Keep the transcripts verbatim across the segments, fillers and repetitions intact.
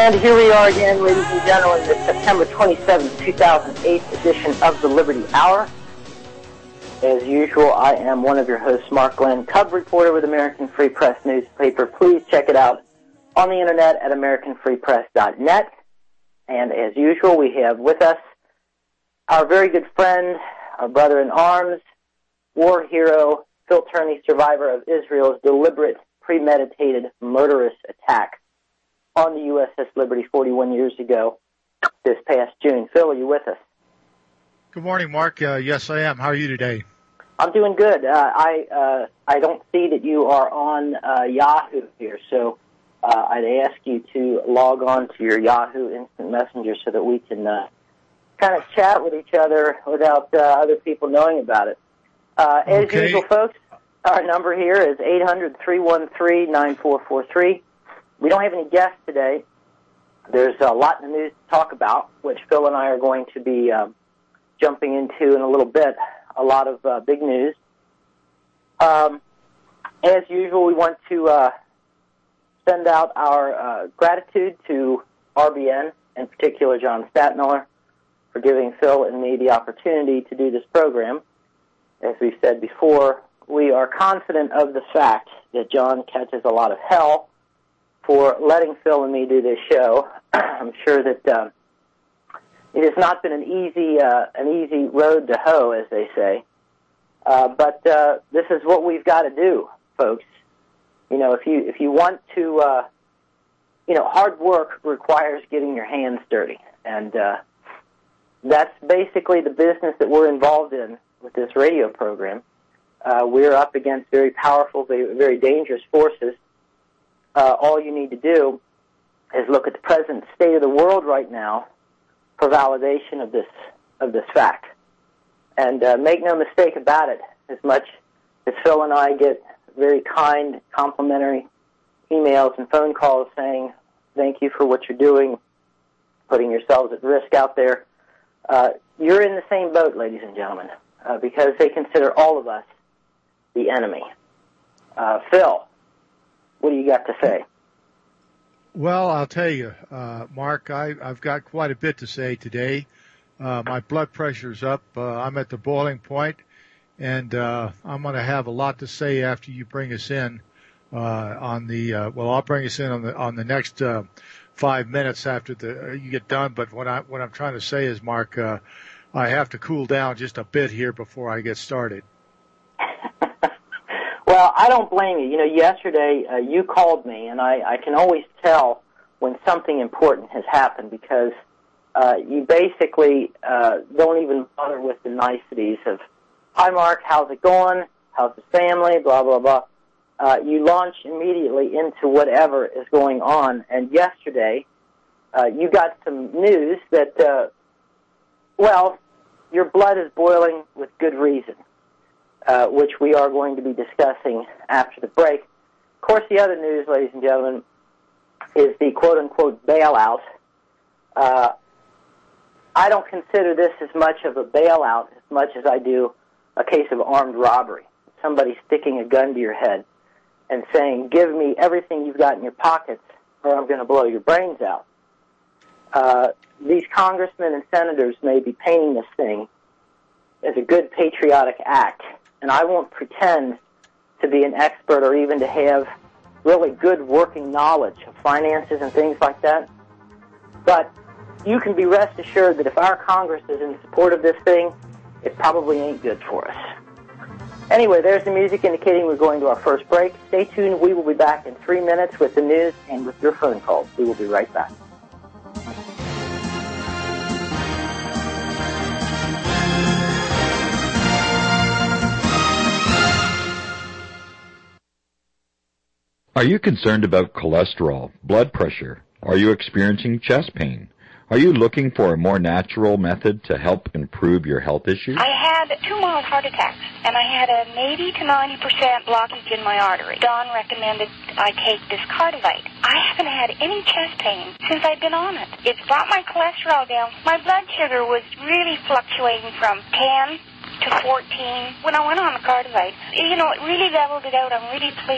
And here we are again, ladies and gentlemen, the September twenty-seventh, two thousand eight edition of the Liberty Hour. As usual, I am one of your hosts, Mark Glenn, Cub reporter with American Free Press newspaper. Please check it out on the internet at american free press dot net. And as usual, we have with us our very good friend, our brother in arms, war hero, Phil Turney, survivor of Israel's deliberate, premeditated, murderous attack on the U S S Liberty forty-one years ago this past June. Phil, are you with us? Good morning, Mark. Uh, yes, I am. How are you today? I'm doing good. Uh, I uh, I don't see that you are on uh, Yahoo here, so uh, I'd ask you to log on to your Yahoo Instant Messenger so that we can uh, kind of chat with each other without uh, other people knowing about it. Uh, as okay. usual, folks, our number here is eight hundred, three one three, nine four four three. We don't have any guests today. There's a lot in the news to talk about, which Phil and I are going to be um, jumping into in a little bit. A lot of uh, big news. Um, as usual, we want to uh, send out our uh, gratitude to R B N, in particular John Statmiller, for giving Phil and me the opportunity to do this program. As we've said before, we are confident of the fact that John catches a lot of hell for letting Phil and me do this show. I'm sure that uh, it has not been an easy uh, an easy road to hoe, as they say. Uh, but uh, this is what we've got to do, folks. You know, if you if you want to, uh, you know, hard work requires getting your hands dirty, and uh, that's basically the business that we're involved in with this radio program. Uh, we're up against very powerful, very, very dangerous forces. Uh, all you need to do is look at the present state of the world right now for validation of this of this fact. And uh, make no mistake about it, as much as Phil and I get very kind, complimentary emails and phone calls saying, thank you for what you're doing, putting yourselves at risk out there, uh, you're in the same boat, ladies and gentlemen, uh, because they consider all of us the enemy. Uh, Phil, what do you got to say? Well, I'll tell you, uh, Mark, I, I've got quite a bit to say today. Uh, my blood pressure's up. Uh, I'm at the boiling point, and uh, I'm going to have a lot to say after you bring us in uh, on the. Uh, well, I'll bring us in on the on the next uh, five minutes after the uh, you get done. But what I what I'm trying to say is, Mark, uh, I have to cool down just a bit here before I get started. Well, I don't blame you. You know, yesterday uh, you called me, and I, I can always tell when something important has happened because uh, you basically uh, don't even bother with the niceties of, hi, Mark, how's it going? How's the family? Blah, blah, blah. Uh, you launch immediately into whatever is going on. And yesterday uh, you got some news that, uh, well, your blood is boiling with good reason. Uh, which we are going to be discussing after the break. Of course, the other news, ladies and gentlemen, is the quote-unquote bailout. Uh, I don't consider this as much of a bailout as much as I do a case of armed robbery. Somebody sticking a gun to your head and saying, give me everything you've got in your pockets or I'm going to blow your brains out. Uh, these congressmen and senators may be painting this thing as a good patriotic act. And I won't pretend to be an expert or even to have really good working knowledge of finances and things like that. But you can be rest assured that if our Congress is in support of this thing, it probably ain't good for us. Anyway, there's the music indicating we're going to our first break. Stay tuned. We will be back in three minutes with the news and with your phone calls. We will be right back. Are you concerned about cholesterol, blood pressure? Are you experiencing chest pain? Are you looking for a more natural method to help improve your health issues? I had two mild heart attacks, and I had an eighty to ninety percent blockage in my artery. Don recommended I take this Cardilite. I haven't had any chest pain since I've been on it. It's brought my cholesterol down. My blood sugar was really fluctuating from ten to fourteen when I went on the Cardilite. You know, it really leveled it out. I'm really pleased.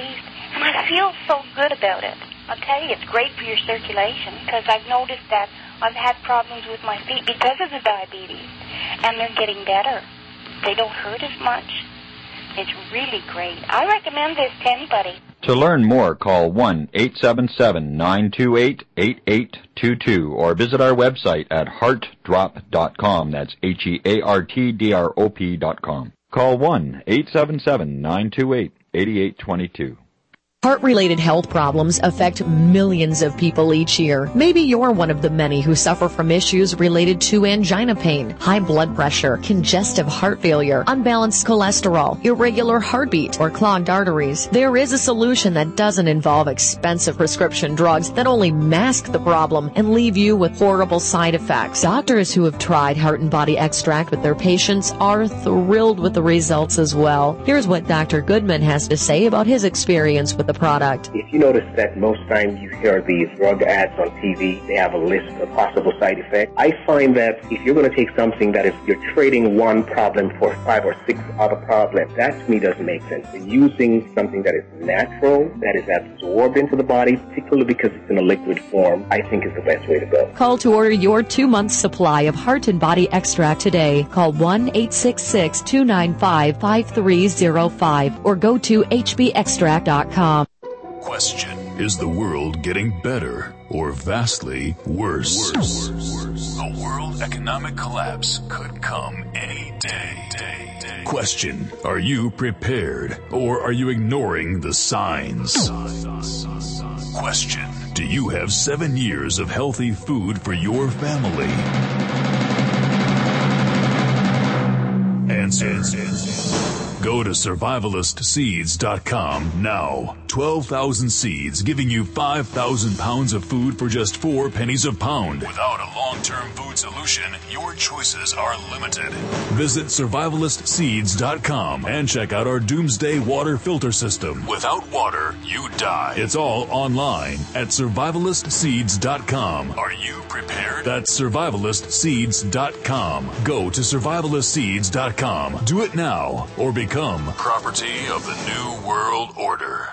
And I feel so good about it. I'll tell you, it's great for your circulation because I've noticed that I've had problems with my feet because of the diabetes, and they're getting better. They don't hurt as much. It's really great. I recommend this to anybody. To learn more, call one eight seven seven, nine two eight, eight eight two two or visit our website at heart drop dot com. That's H E A R T D R O P dot com. Call one eight seven seven, nine two eight, eight eight two two. Heart-related health problems affect millions of people each year. Maybe you're one of the many who suffer from issues related to angina pain, high blood pressure, congestive heart failure, unbalanced cholesterol, irregular heartbeat, or clogged arteries. There is a solution that doesn't involve expensive prescription drugs that only mask the problem and leave you with horrible side effects. Doctors who have tried Heart and Body Extract with their patients are thrilled with the results as well. Here's what Doctor Goodman has to say about his experience with the product. If you notice that most times you hear these drug ads on T V, they have a list of possible side effects. I find that if you're going to take something that is, you're trading one problem for five or six other problems, that to me doesn't make sense. Using something that is natural, that is absorbed into the body, particularly because it's in a liquid form, I think is the best way to go. Call to order your two-month supply of Heart and Body Extract today. Call one eight six six, two nine five, five three zero five or go to H B extract dot com. Question: is the world getting better or vastly worse? Worse. Worse. A world economic collapse could come any day. Question: are you prepared or are you ignoring the signs? Question: do you have seven years of healthy food for your family? Answer: go to survivalist seeds dot com now. twelve thousand seeds giving you five thousand pounds of food for just four pennies a pound. Without a long-term food solution, your choices are limited. Visit survivalist seeds dot com and check out our Doomsday Water Filter System. Without water, you die. It's all online at survivalist seeds dot com. Are you prepared? That's survivalist seeds dot com. Go to survivalist seeds dot com. Do it now or become property of the New World Order.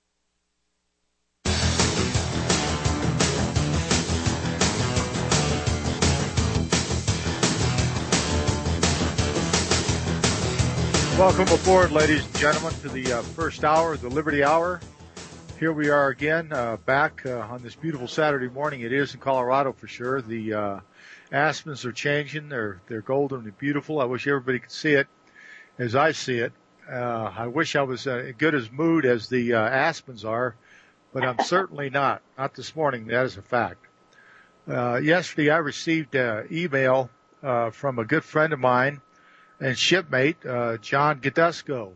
Welcome aboard, ladies and gentlemen, to the uh, first hour, the Liberty Hour. Here we are again, uh, back uh, on this beautiful Saturday morning. It is in Colorado for sure. The uh, aspens are changing. They're they're golden and beautiful. I wish everybody could see it as I see it. Uh, I wish I was uh, in good as mood as the uh, aspens are, but I'm certainly not. Not this morning. That is a fact. Uh, yesterday I received an email uh, from a good friend of mine and shipmate, uh, John Gadusco.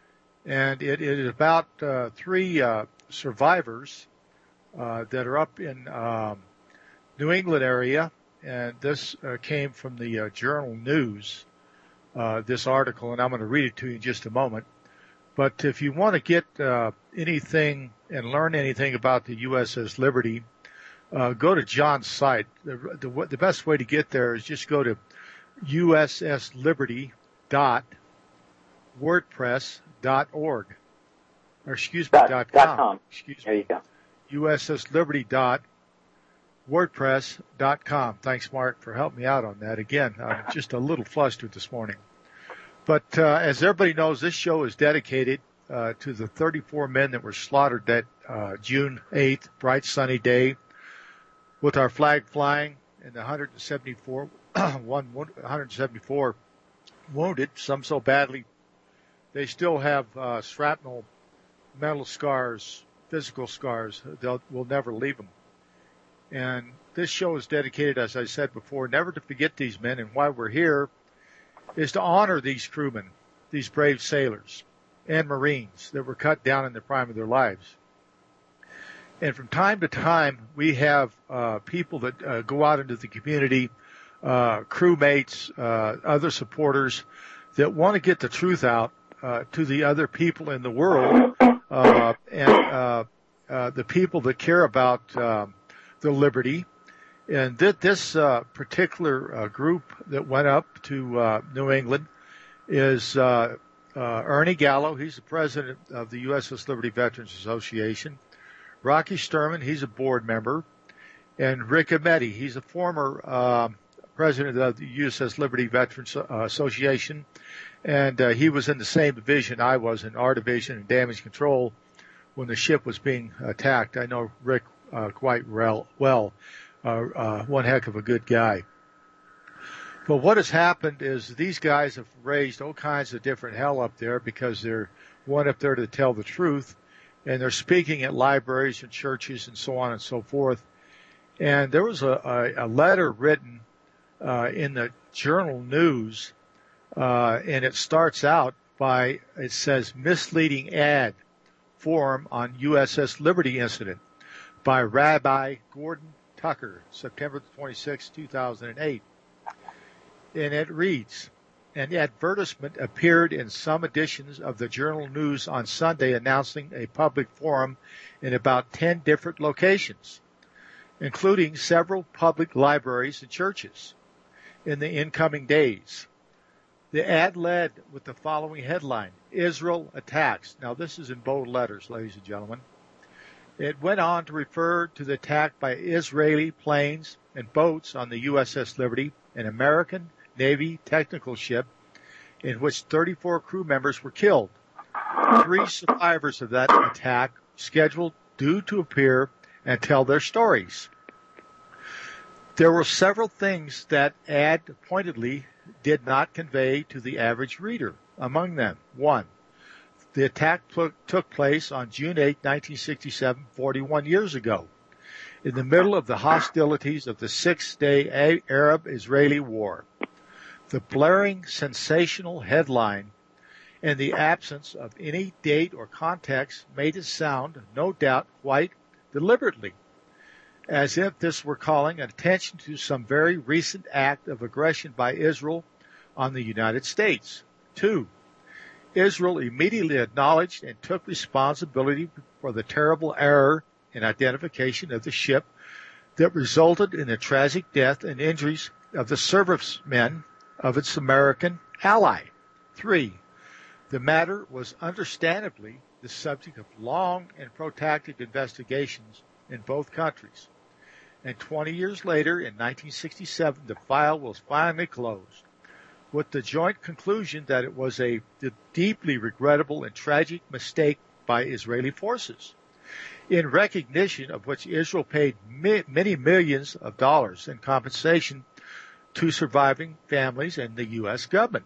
And it, it is about uh, three uh, survivors uh, that are up in um, New England area. And this uh, came from the uh, Journal News, uh, this article, and I'm going to read it to you in just a moment. But if you want to get uh, anything and learn anything about the U S S Liberty, uh, go to John's site. The, the, the best way to get there is just go to U S S Liberty dot wordpress dot org, or excuse me, dot, dot com. com. Excuse there you go. U S S Liberty dot wordpress dot com. Thanks, Mark, for helping me out on that. Again, I'm just a little flustered this morning. But uh, as everybody knows, this show is dedicated uh, to the thirty-four men that were slaughtered that uh, June eighth, bright sunny day, with our flag flying, and the one hundred seventy-four, one, one hundred seventy-four wounded, some so badly they still have uh, shrapnel, mental scars, physical scars. They'll will never leave them. And this show is dedicated, as I said before, never to forget these men. And why we're here is to honor these crewmen, these brave sailors and Marines that were cut down in the prime of their lives. And from time to time, we have uh, people that uh, go out into the community, uh, crewmates, uh, other supporters that want to get the truth out uh, to the other people in the world, uh, and uh, uh, the people that care about um, the liberty. And that this uh, particular uh, group that went up to uh, New England is uh, uh, Ernie Gallo, he's the president of the U S S Liberty Veterans Association. Rocky Sturman, he's a board member. And Rick Ameti, he's a former uh, president of the U S S Liberty Veterans uh, Association. And uh, he was in the same division I was in, our division in damage control, when the ship was being attacked. I know Rick uh, quite well, well uh, uh, one heck of a good guy. But what has happened is these guys have raised all kinds of different hell up there because they're one up there to tell the truth, and they're speaking at libraries and churches and so on and so forth. And there was a, a, a letter written uh, in the Journal News, uh, and it starts out by, it says, misleading ad forum on U S S Liberty incident by Rabbi Gordon Tucker, September twenty-sixth, two thousand eight. And it reads, an advertisement appeared in some editions of the Journal News on Sunday announcing a public forum in about ten different locations, including several public libraries and churches, in the incoming days. The ad led with the following headline, Israel attacks. Now, this is in bold letters, ladies and gentlemen. It went on to refer to the attack by Israeli planes and boats on the U S S Liberty, an American Navy technical ship in which thirty-four crew members were killed. Three survivors of that attack scheduled due to appear and tell their stories. There were several things that ad pointedly did not convey to the average reader. Among them, one, the attack took place on June eighth, nineteen sixty-seven, forty-one years ago, in the middle of the hostilities of the six-day Arab-Israeli war. The blaring, sensational headline and the absence of any date or context made it sound, no doubt, quite deliberately, as if this were calling attention to some very recent act of aggression by Israel on the United States. Two, Israel immediately acknowledged and took responsibility for the terrible error in identification of the ship that resulted in the tragic death and injuries of the servicemen of its American ally. Three, the matter was understandably the subject of long and protracted investigations in both countries. And twenty years later, in nineteen sixty-seven, the file was finally closed, with the joint conclusion that it was a deeply regrettable and tragic mistake by Israeli forces, in recognition of which Israel paid mi- many millions of dollars in compensation to surviving families and the U S government.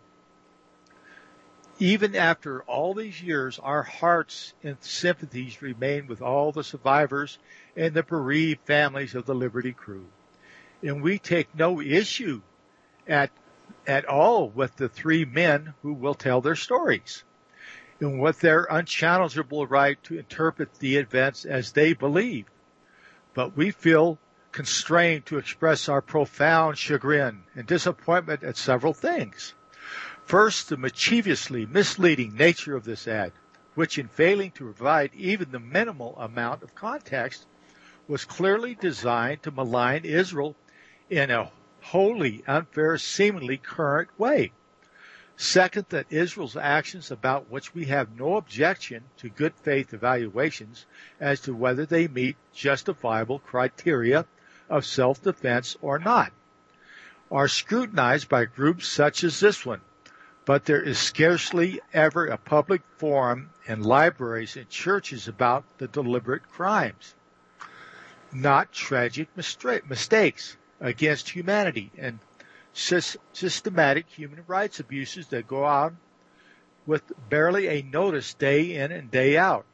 Even after all these years, our hearts and sympathies remain with all the survivors and the bereaved families of the Liberty crew. And we take no issue at at all with the three men who will tell their stories, and with their unchallengeable right to interpret the events as they believe. But we feel constrained to express our profound chagrin and disappointment at several things. First, the mischievously misleading nature of this ad, which in failing to provide even the minimal amount of context, was clearly designed to malign Israel in a wholly unfair, seemingly current way. Second, that Israel's actions, about which we have no objection to good faith evaluations as to whether they meet justifiable criteria of self-defense or not, are scrutinized by groups such as this one. But there is scarcely ever a public forum in libraries and churches about the deliberate crimes, not tragic mistakes against humanity and systematic human rights abuses that go on with barely a notice day in and day out.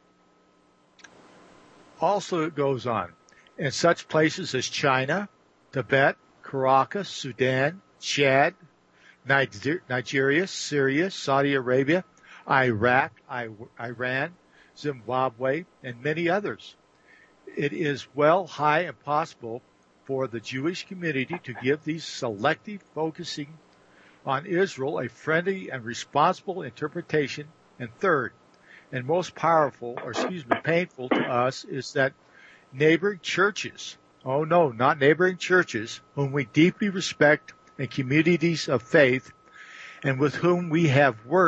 Also, it goes on, in such places as China, Tibet, Caracas, Sudan, Chad, Nigeria, Syria, Saudi Arabia, Iraq, Iran, Zimbabwe, and many others. It is well high impossible for the Jewish community to give these selective focusing on Israel a friendly and responsible interpretation. And third, and most powerful, or excuse me, painful to us, is that neighboring churches, oh no, not neighboring churches, whom we deeply respect and communities of faith, and with whom we have worked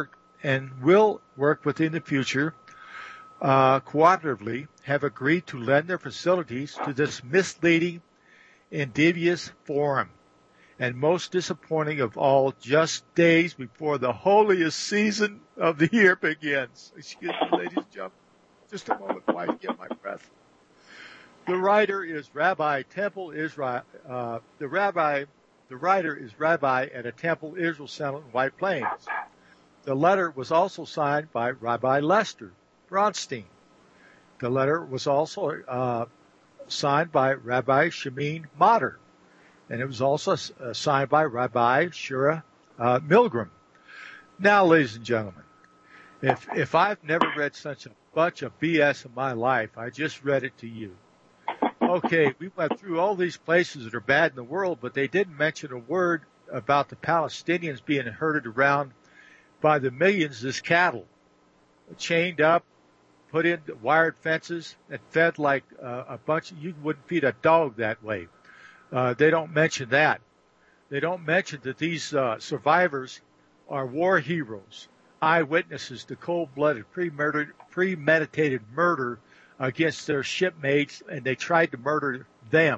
and will work within the future uh, cooperatively have agreed to lend their facilities to this misleading and devious forum. And most disappointing of all, just days before the holiest season of the year begins. Excuse me, ladies and gentlemen. Just a moment while I get my breath. The writer is Rabbi Temple Israel. Uh, the rabbi, the writer is Rabbi at a Temple Israel Center in White Plains. The letter was also signed by Rabbi Lester Bronstein. The letter was also uh, signed by Rabbi Shimon Matter. And it was also uh, signed by Rabbi Shura uh, Milgram. Now, ladies and gentlemen, if if I've never read such a bunch of B S in my life, I just read it to you. Okay, we went through all these places that are bad in the world, but they didn't mention a word about the Palestinians being herded around by the millions as cattle, chained up, put in wired fences, and fed like uh, a bunch of, you wouldn't feed a dog that way. Uh, they don't mention that. They don't mention that these uh, survivors are war heroes, eyewitnesses to cold-blooded, premeditated murder against their shipmates, and they tried to murder them.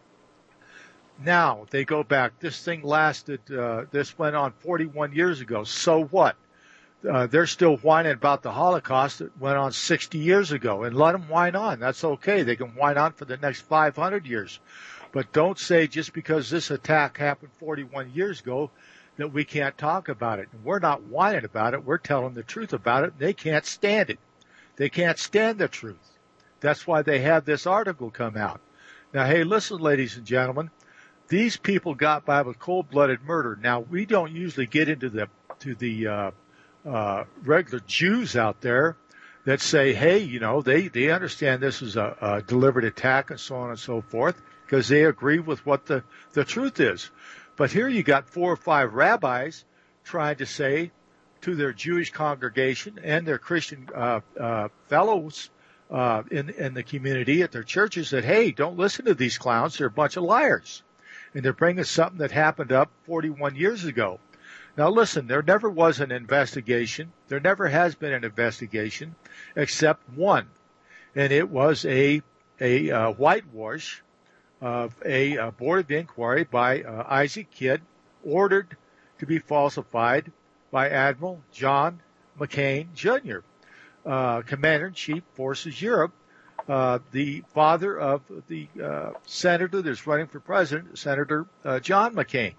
Now, they go back. This thing lasted, uh, this went on forty-one years ago. So what? Uh, they're still whining about the Holocaust that went on sixty years ago, and let them whine on. That's okay. They can whine on for the next five hundred years. But don't say just because this attack happened forty-one years ago that we can't talk about it. And we're not whining about it. We're telling the truth about it. And they can't stand it. They can't stand the truth. That's why they had this article come out. Now, hey, listen, ladies and gentlemen. These people got by with cold-blooded murder. Now, we don't usually get into the to the uh, uh, regular Jews out there that say, hey, you know, they, they understand this is a, a deliberate attack and so on and so forth, because they agree with what the, the truth is. But here you got four or five rabbis trying to say to their Jewish congregation and their Christian uh, uh, fellows uh, in, in the community at their churches that, hey, don't listen to these clowns. They're a bunch of liars. And they're bringing something that happened up forty-one years ago. Now, listen, there never was an investigation. There never has been an investigation except one. And it was a, a uh, whitewash of a uh, board of inquiry by uh, Isaac Kidd, ordered to be falsified by Admiral John McCain, Junior, uh, Commander-in-Chief, Forces Europe, uh, the father of the uh, senator that's running for president, Senator uh, John McCain.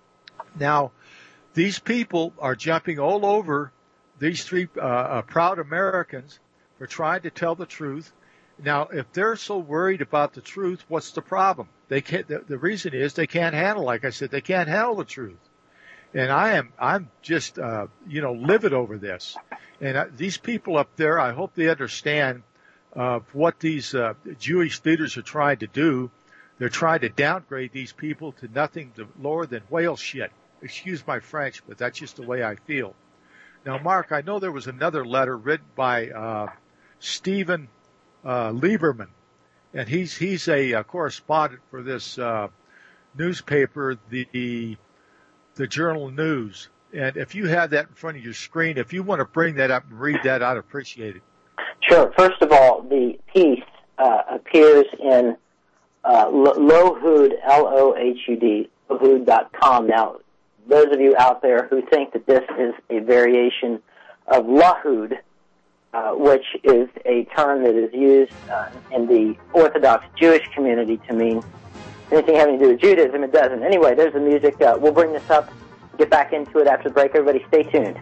Now, these people are jumping all over these three uh, uh, proud Americans for trying to tell the truth. Now, if they're so worried about the truth, what's the problem? They can't. The, the reason is they can't handle. Like I said, they can't handle the truth. And I am. I'm just, uh, you know, livid over this. And uh, these people up there, I hope they understand uh, what these uh, Jewish leaders are trying to do. They're trying to downgrade these people to nothing lower than whale shit. Excuse my French, but that's just the way I feel. Now, Mark, I know there was another letter written by uh, Stephen Uh, Lieberman, and he's he's a, a correspondent for this uh, newspaper, the the Journal News. And if you have that in front of your screen, if you want to bring that up and read that, I'd appreciate it. Sure. First of all, the piece uh, appears in uh, Lohud, L O H U D, lohud dot com. Now, those of you out there who think that this is a variation of Lahud, Uh, which is a term that is used uh, in the Orthodox Jewish community to mean anything having to do with Judaism. It doesn't. Anyway, there's the music. Uh, we'll bring this up, get back into it after the break. Everybody stay tuned.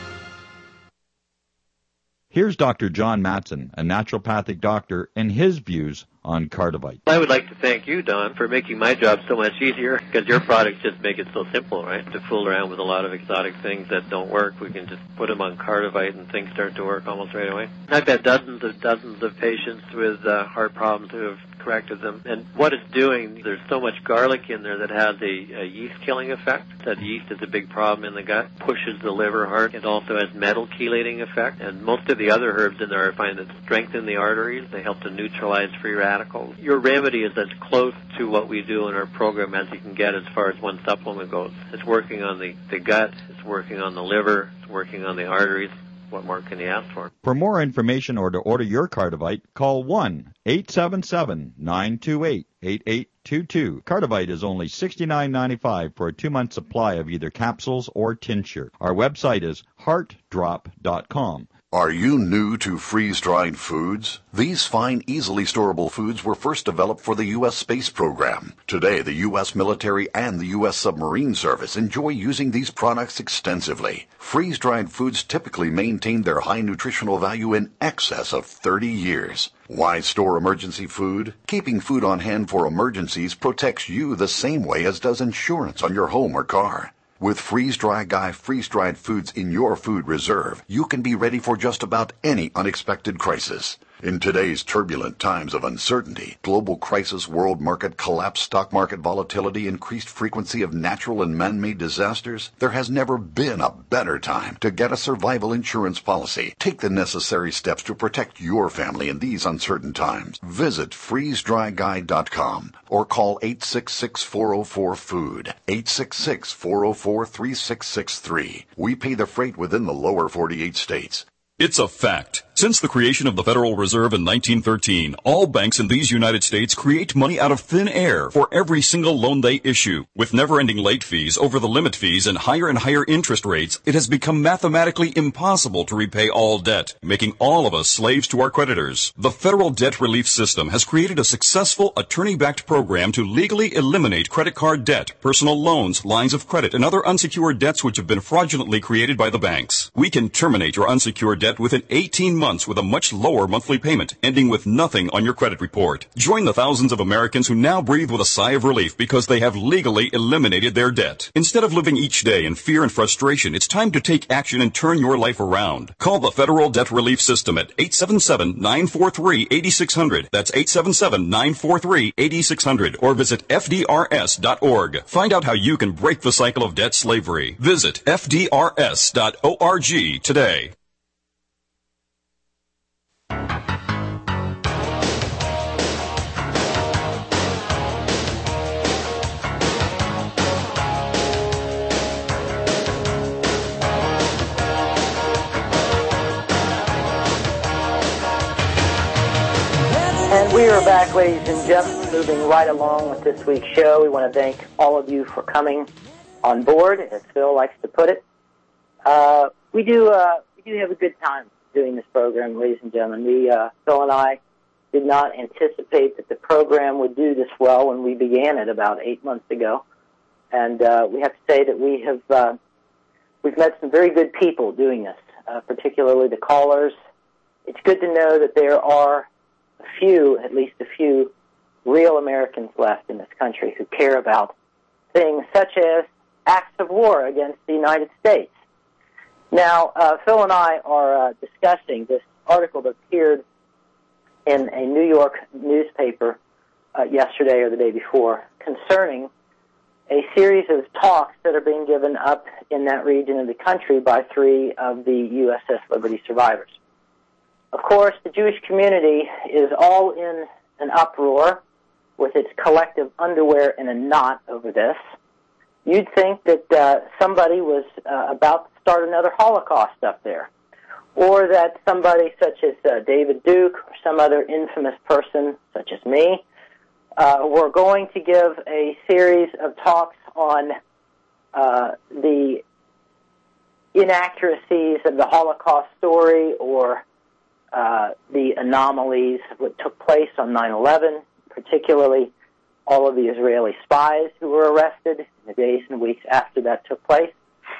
Here's Doctor John Mattson, a naturopathic doctor, and his views on Cardivite. I would like to thank you, Don, for making my job so much easier, because your products just make it so simple, right? To fool around with a lot of exotic things that don't work, we can just put them on Cardivite and things start to work almost right away. I've had dozens of dozens of patients with uh, heart problems who have corrected them. And what it's doing, there's so much garlic in there that has a, a yeast-killing effect. That yeast is a big problem in the gut, pushes the liver hard. It also has metal chelating effect. And most of the other herbs in there I find that strengthen the arteries. They help to neutralize free radicals. Your remedy is as close to what we do in our program as you can get as far as one supplement goes. It's working on the, the gut. It's working on the liver. It's working on the arteries. What more can you ask for? For more information or to order your Cardivite, call one eight seven seven, nine two eight, eight eight two two. Cardivite is only sixty-nine ninety-five for a two-month supply of either capsules or tincture. Our website is heart drop dot com. Are you new to freeze-dried foods? These fine, easily storable foods were first developed for the U S space program. Today, the U S military and the U S submarine service enjoy using these products extensively. Freeze-dried foods typically maintain their high nutritional value in excess of thirty years. Why store emergency food? Keeping food on hand for emergencies protects you the same way as does insurance on your home or car. With Freeze-Dry Guy freeze-dried foods in your food reserve, you can be ready for just about any unexpected crisis. In today's turbulent times of uncertainty, global crisis, world market collapse, stock market volatility, increased frequency of natural and man-made disasters, there has never been a better time to get a survival insurance policy. Take the necessary steps to protect your family in these uncertain times. Visit freeze dry guy dot com or call eight six six, four zero four, food, eight six six, four zero four, three six six three. We pay the freight within the lower forty-eight states. It's a fact. Since the creation of the Federal Reserve in nineteen thirteen, all banks in these United States create money out of thin air for every single loan they issue. With never-ending late fees, over-the-limit fees, and higher and higher interest rates, it has become mathematically impossible to repay all debt, making all of us slaves to our creditors. The Federal Debt Relief System has created a successful attorney-backed program to legally eliminate credit card debt, personal loans, lines of credit, and other unsecured debts which have been fraudulently created by the banks. We can terminate your unsecured debt within eighteen months with a much lower monthly payment, ending with nothing on your credit report. Join the thousands of Americans who now breathe with a sigh of relief because they have legally eliminated their debt. Instead of living each day in fear and frustration, it's time to take action and turn your life around. Call the Federal Debt Relief System at eight seven seven, nine four three, eight six zero zero. That's eight seven seven, nine four three, eight six zero zero. Or visit F D R S dot org. Find out how you can break the cycle of debt slavery. Visit F D R S dot org today. And we are back, ladies and gentlemen, moving right along with this week's show. We want to thank all of you for coming on board, as Phil likes to put it. Uh, we do uh, we do have a good time doing this program, ladies and gentlemen. We, uh, Phil and I did not anticipate that the program would do this well when we began it about eight months ago. And uh, we have to say that we have uh, we've met some very good people doing this, uh, particularly the callers. It's good to know that there are a few, at least a few, real Americans left in this country who care about things such as acts of war against the United States. Now, uh, Phil and I are uh, discussing this article that appeared in a New York newspaper uh, yesterday or the day before concerning a series of talks that are being given up in that region of the country by three of the U S S Liberty survivors. Of course, the Jewish community is all in an uproar with its collective underwear in a knot over this. You'd think that uh, somebody was uh, about to start another Holocaust up there, or that somebody such as uh, David Duke or some other infamous person such as me uh, were going to give a series of talks on uh, the inaccuracies of the Holocaust story or Uh, the anomalies of what took place on nine eleven, particularly all of the Israeli spies who were arrested in the days and weeks after that took place.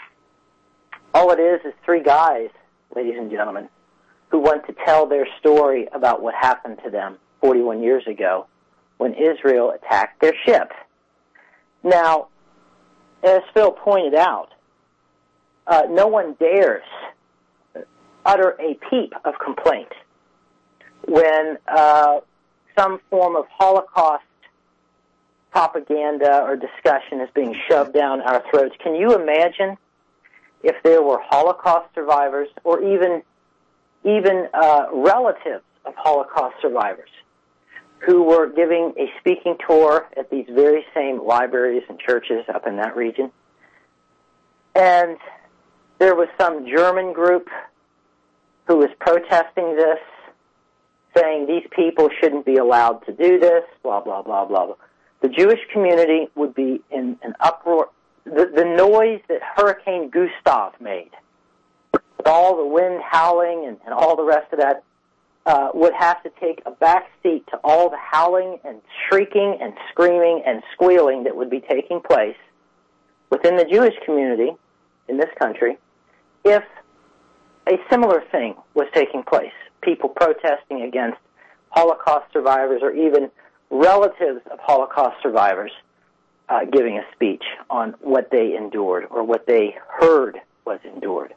All it is is three guys, ladies and gentlemen, who want to tell their story about what happened to them forty-one years ago when Israel attacked their ship. Now, as Phil pointed out, uh, no one dares utter a peep of complaint when uh, some form of Holocaust propaganda or discussion is being shoved down our throats. Can you imagine if there were Holocaust survivors or even even uh, relatives of Holocaust survivors who were giving a speaking tour at these very same libraries and churches up in that region? And there was some German group who was protesting this, saying these people shouldn't be allowed to do this, blah, blah, blah, blah, blah. The Jewish community would be in an uproar. The, the noise that Hurricane Gustav made, with all the wind howling and, and all the rest of that, uh, would have to take a back seat to all the howling and shrieking and screaming and squealing that would be taking place within the Jewish community in this country if a similar thing was taking place. People protesting against Holocaust survivors or even relatives of Holocaust survivors uh, giving a speech on what they endured or what they heard was endured.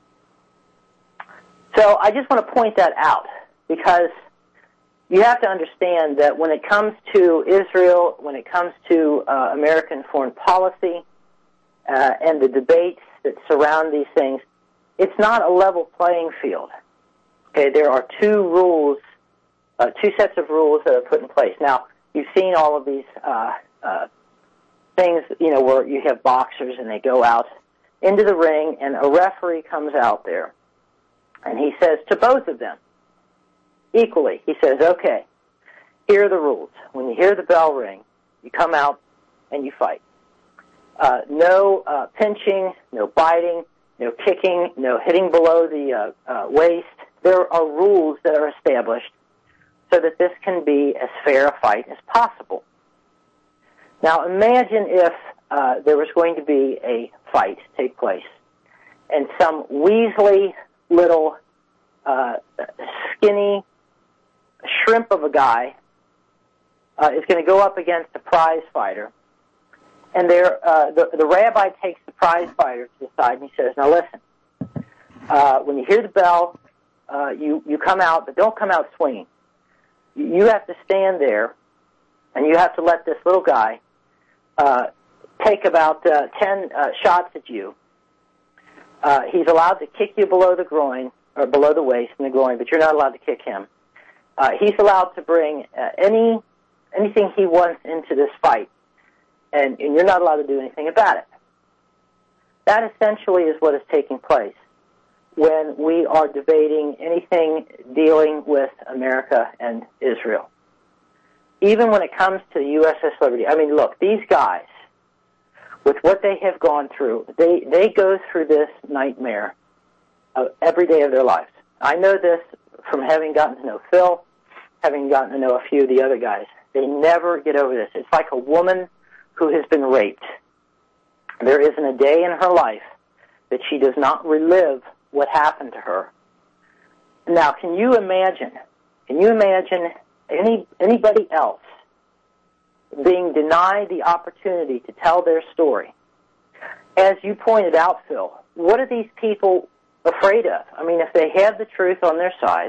So I just want to point that out because you have to understand that when it comes to Israel, when it comes to uh, American foreign policy uh, and the debates that surround these things, it's not a level playing field. Okay, there are two rules, uh, two sets of rules that are put in place. Now, you've seen all of these uh, uh, things, you know, where you have boxers and they go out into the ring and a referee comes out there and he says to both of them equally, he says, okay, here are the rules. When you hear the bell ring, you come out and you fight. Uh, no uh, pinching, no biting, no kicking, no hitting below the uh, uh, waist. There are rules that are established so that this can be as fair a fight as possible. Now, imagine if uh, there was going to be a fight take place, and some weaselly little uh, skinny shrimp of a guy uh, is going to go up against a prize fighter, and there, uh, the, the rabbi takes the prize fighter to the side and he says, now listen, uh, when you hear the bell, uh, you, you come out, but don't come out swinging. You have to stand there, and you have to let this little guy uh, take about uh, ten uh, shots at you. Uh, he's allowed to kick you below the groin, or below the waist and the groin, but you're not allowed to kick him. Uh, he's allowed to bring uh, any anything he wants into this fight, and, and you're not allowed to do anything about it. That essentially is what is taking place when we are debating anything dealing with America and Israel. Even when it comes to the U S S Liberty, I mean, look, these guys, with what they have gone through, they, they go through this nightmare uh, every day of their lives. I know this from having gotten to know Phil, having gotten to know a few of the other guys. They never get over this. It's like a woman who has been raped. There isn't a day in her life that she does not relive what happened to her. Now, can you imagine, can you imagine any anybody else being denied the opportunity to tell their story? As you pointed out, Phil, what are these people afraid of? I mean, if they have the truth on their side,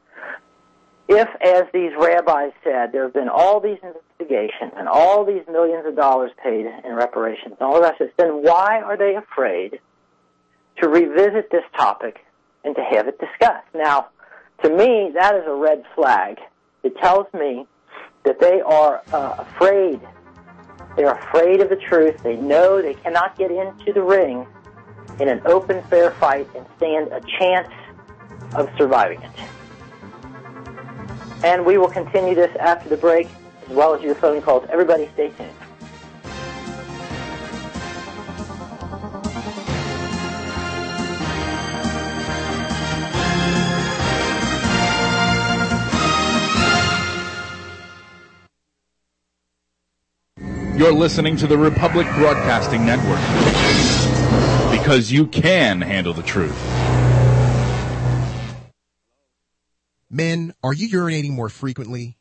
if, as these rabbis said, there have been all these investigations and all these millions of dollars paid in reparations and all the rest of this, then why are they afraid to revisit this topic and to have it discussed? Now, to me, that is a red flag. It tells me that they are uh, afraid. They're afraid of the truth. They know they cannot get into the ring in an open, fair fight and stand a chance of surviving it. And we will continue this after the break, as well as your phone calls. Everybody stay tuned. You're listening to the Republic Broadcasting Network, because you can handle the truth. Men, are you urinating more frequently?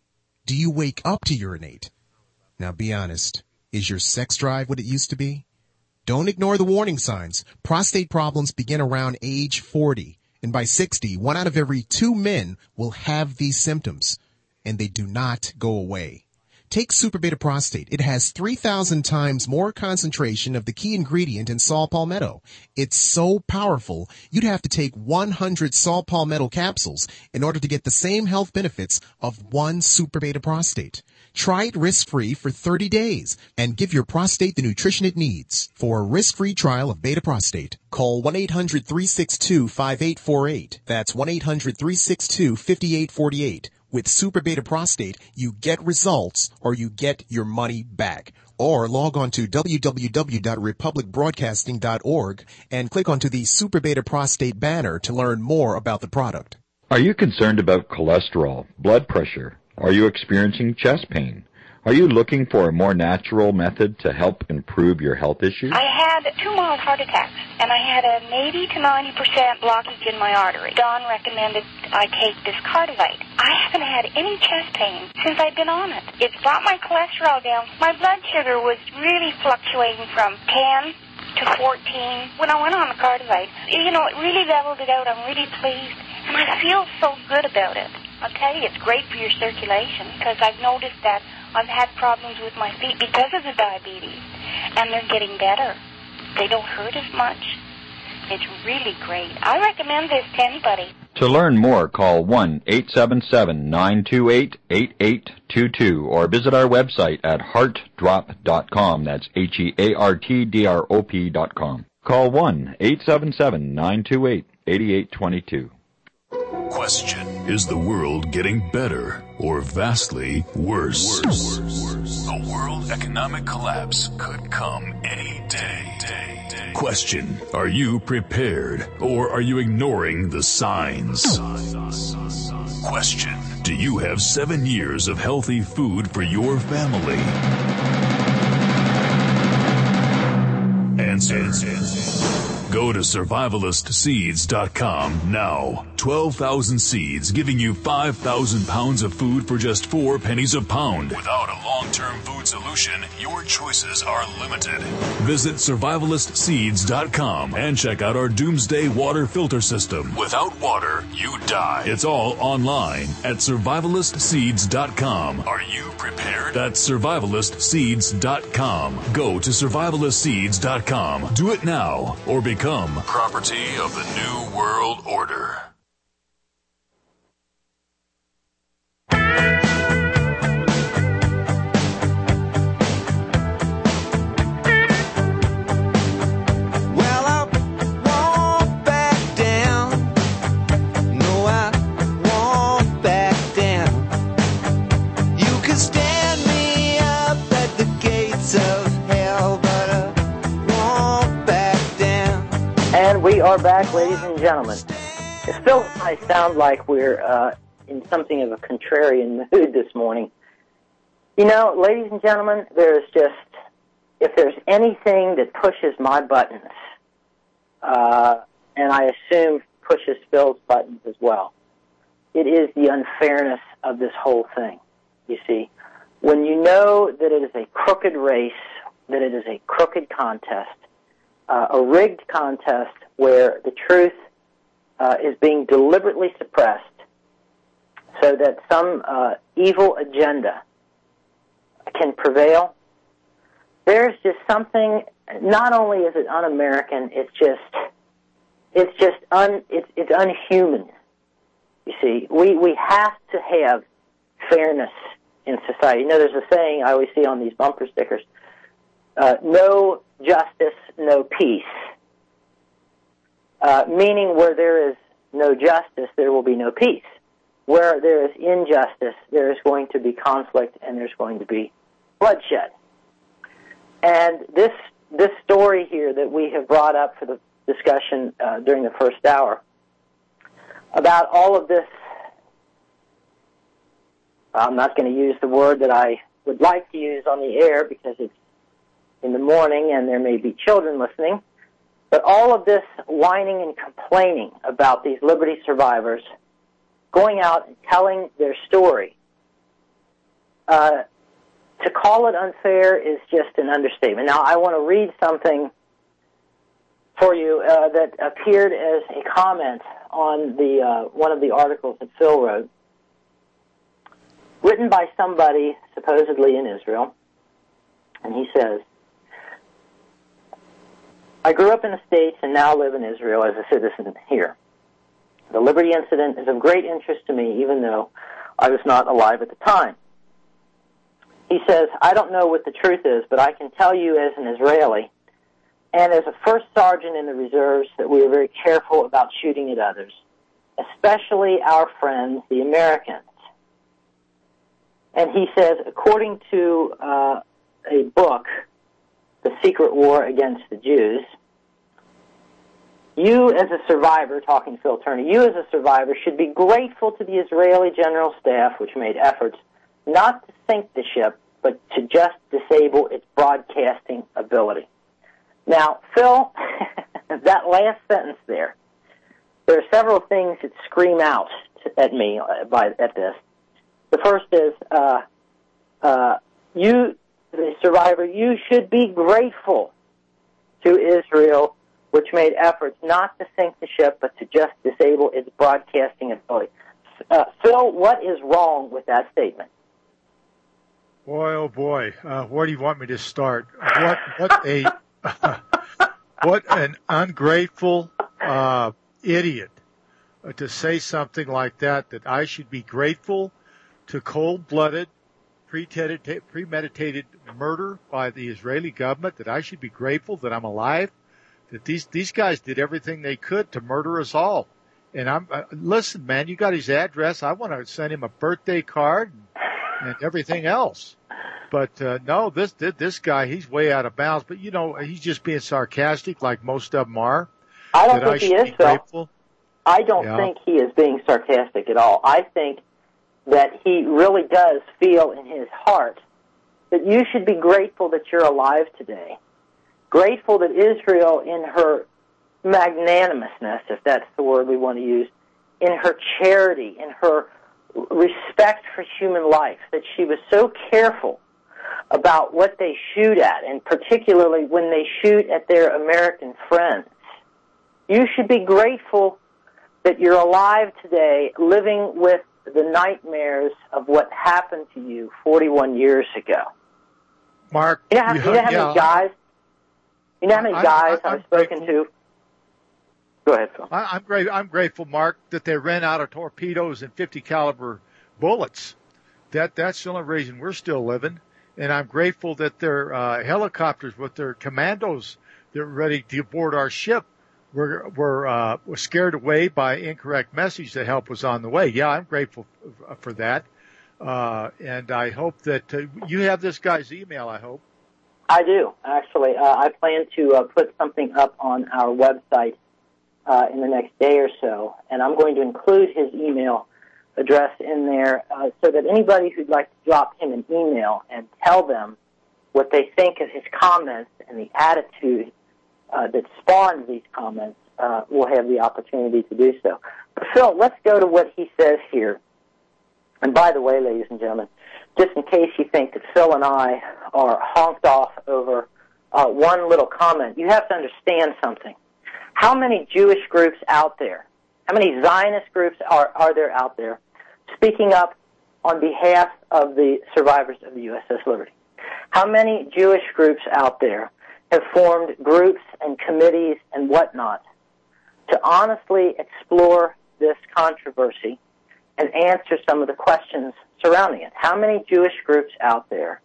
Do you wake up to urinate? Now be honest. Is your sex drive what it used to be? Don't ignore the warning signs. Prostate problems begin around age forty. And by sixty, one out of every two men will have these symptoms. And they do not go away. Take Super Beta Prostate. It has three thousand times more concentration of the key ingredient in saw palmetto. It's so powerful, you'd have to take one hundred saw palmetto capsules in order to get the same health benefits of one Super Beta Prostate. Try it risk-free for thirty days and give your prostate the nutrition it needs. For a risk-free trial of Beta Prostate, call one eight hundred, three six two, five eight four eight. That's one eight hundred, three six two, five eight four eight. With Super Beta Prostate, you get results or you get your money back. Or log on to w w w dot republic broadcasting dot org and click onto the Super Beta Prostate banner to learn more about the product. Are you concerned about cholesterol, blood pressure? Are you experiencing chest pain? Are you looking for a more natural method to help improve your health issues? I had two mild heart attacks, and I had an eighty to ninety percent blockage in my artery. Don recommended I take this Cardivite. I haven't had any chest pain since I've been on it. It's brought my cholesterol down. My blood sugar was really fluctuating from ten to fourteen when I went on the Cardivite. You know, it really leveled it out. I'm really pleased, and I feel so good about it. I'll tell you, it's great for your circulation because I've noticed that I've had problems with my feet because of the diabetes, and they're getting better. They don't hurt as much. It's really great. I recommend this to anybody. To learn more, call one eight seven seven, nine two eight, eight eight two two or visit our website at heart drop dot com. That's H E A R T D R O P dot com. Call one eight seven seven, nine two eight, eight eight two two. Question: is the world getting better or vastly worse? Worse. Worse. A world economic collapse could come any day. day, day. Question: are you prepared or are you ignoring the signs? Question: do you have seven years of healthy food for your family? Answer. Answer. Go to survivalist seeds dot com now. twelve thousand seeds giving you five thousand pounds of food for just four pennies a pound. Without a long-term food solution, your choices are limited. Visit survivalist seeds dot com and check out our Doomsday Water Filter System. Without water, you die. It's all online at survivalist seeds dot com. Are you prepared? That's survivalist seeds dot com. Go to survivalist seeds dot com. Do it now or become property of the New World Order. We are back, ladies and gentlemen. It still might sound like we're uh, in something of a contrarian mood this morning. You know, ladies and gentlemen, there's just, if there's anything that pushes my buttons, uh, and I assume pushes Phil's buttons as well, it is the unfairness of this whole thing, you see. When you know that it is a crooked race, that it is a crooked contest, uh, a rigged contest where the truth uh, is being deliberately suppressed so that some uh, evil agenda can prevail, there's just something, not only is it un-American, it's just, it's just un, it's, it's unhuman. You see, we, we have to have fairness in society. You know, there's a saying I always see on these bumper stickers, uh, no justice, no peace. Uh, meaning where there is no justice, there will be no peace. Where there is injustice, there is going to be conflict and there's going to be bloodshed. And this this story here that we have brought up for the discussion uh, during the first hour about all of this, I'm not going to use the word that I would like to use on the air because it's in the morning and there may be children listening, but all of this whining and complaining about these liberty survivors going out and telling their story uh, to call it unfair is just an understatement. Now, I want to read something for you uh, that appeared as a comment on the uh, one of the articles that Phil wrote, written by somebody supposedly in Israel. And he says, I grew up in the States and now live in Israel as a citizen here. The Liberty incident is of great interest to me, even though I was not alive at the time. He says, I don't know what the truth is, but I can tell you as an Israeli and as a first sergeant in the reserves that we are very careful about shooting at others, especially our friends, the Americans. And he says, according to uh, a book, The Secret War Against the Jews, you as a survivor, talking to Phil Turner, you as a survivor should be grateful to the Israeli General Staff, which made efforts not to sink the ship, but to just disable its broadcasting ability. Now, Phil, that last sentence there, there are several things that scream out at me by, at this. The first is, uh, uh, you, the survivor, you should be grateful to Israel, which made efforts not to sink the ship, but to just disable its broadcasting ability. Uh, Phil, what is wrong with that statement? Boy, oh boy, uh, where do you want me to start? What, what a, uh, what an ungrateful uh, idiot uh, to say something like that. That I should be grateful to cold-blooded, premeditated murder by the Israeli government. That I should be grateful that I'm alive. That these these guys did everything they could to murder us all. And I'm uh, listen, man, you got his address. I want to send him a birthday card and, and everything else. But uh, no, this this guy, he's way out of bounds. But you know, he's just being sarcastic, like most of them are. I don't think he is, Phil. I don't yeah. think he is being sarcastic at all. I think that he really does feel in his heart that you should be grateful that you're alive today. Grateful that Israel, in her magnanimousness, if that's the word we want to use, in her charity, in her respect for human life, that she was so careful about what they shoot at, and particularly when they shoot at their American friends. You should be grateful that you're alive today, living with the nightmares of what happened to you forty-one years ago. Mark, you know how, you know how yeah, many guys, you know how many guys I, I, I've spoken grateful. to? Go ahead, Phil. I, I'm great. I'm grateful, Mark, that they ran out of torpedoes and fifty caliber bullets. That that's the only reason we're still living. And I'm grateful that their uh, helicopters with their commandos, they're ready to board our ship. We're we're, uh, we're scared away by incorrect message that help was on the way. Yeah, I'm grateful f- for that. Uh, and I hope that uh, you have this guy's email, I hope. I do, actually. Uh, I plan to uh, put something up on our website uh, in the next day or so, and I'm going to include his email address in there uh, so that anybody who'd like to drop him an email and tell them what they think of his comments and the attitude uh, that spawned these comments uh, will have the opportunity to do so. But Phil, let's go to what he says here. And by the way, ladies and gentlemen, just in case you think that Phil and I are honked off over uh, one little comment, you have to understand something. How many Jewish groups out there, how many Zionist groups are, are there out there speaking up on behalf of the survivors of the U S S Liberty? How many Jewish groups out there have formed groups and committees and whatnot to honestly explore this controversy and answer some of the questions surrounding it? How many Jewish groups out there,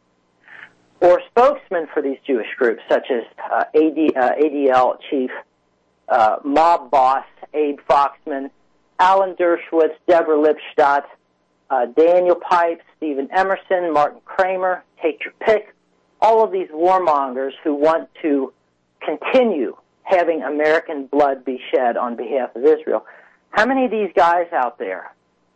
or spokesmen for these Jewish groups, such as uh, A D, uh, A D L chief, uh, mob boss Abe Foxman, Alan Dershowitz, Deborah Lipstadt, uh, Daniel Pipes, Stephen Emerson, Martin Kramer, take your pick, all of these warmongers who want to continue having American blood be shed on behalf of Israel. How many of these guys out there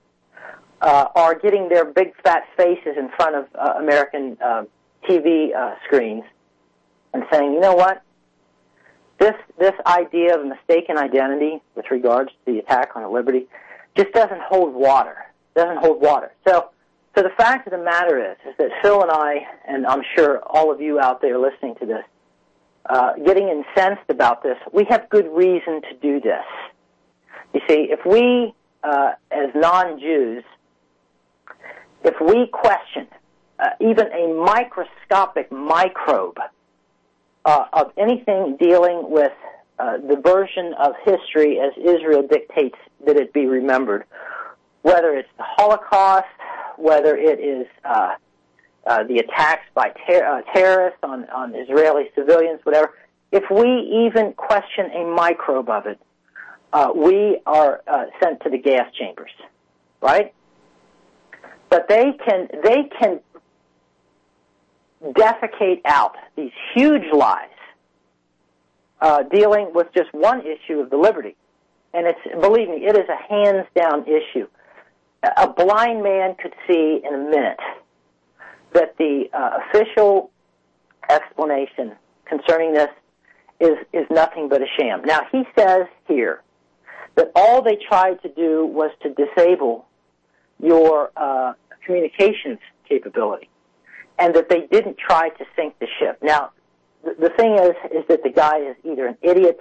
uh, are getting their big fat faces in front of uh, American uh, T V uh, screens and saying, you know what, this this idea of mistaken identity with regards to the attack on the Liberty just doesn't hold water. Doesn't hold water. So, So the fact of the matter is, is that Phil and I, and I'm sure all of you out there listening to this, uh, getting incensed about this, we have good reason to do this. You see, if we, uh, as non-Jews, if we question uh, even a microscopic microbe uh, of anything dealing with uh, the version of history as Israel dictates that it be remembered, whether it's the Holocaust, whether it is uh, uh, the attacks by ter- uh, terrorists on, on Israeli civilians, whatever, if we even question a microbe of it, uh, we are uh, sent to the gas chambers, right? But they can they can defecate out these huge lies uh, dealing with just one issue of the liberty. And it's, believe me, it is a hands-down issue. A blind man could see in a minute that the uh, official explanation concerning this is, is nothing but a sham. Now, he says here that all they tried to do was to disable your uh, communications capability, and that they didn't try to sink the ship. Now, the, the thing is, is that the guy is either an idiot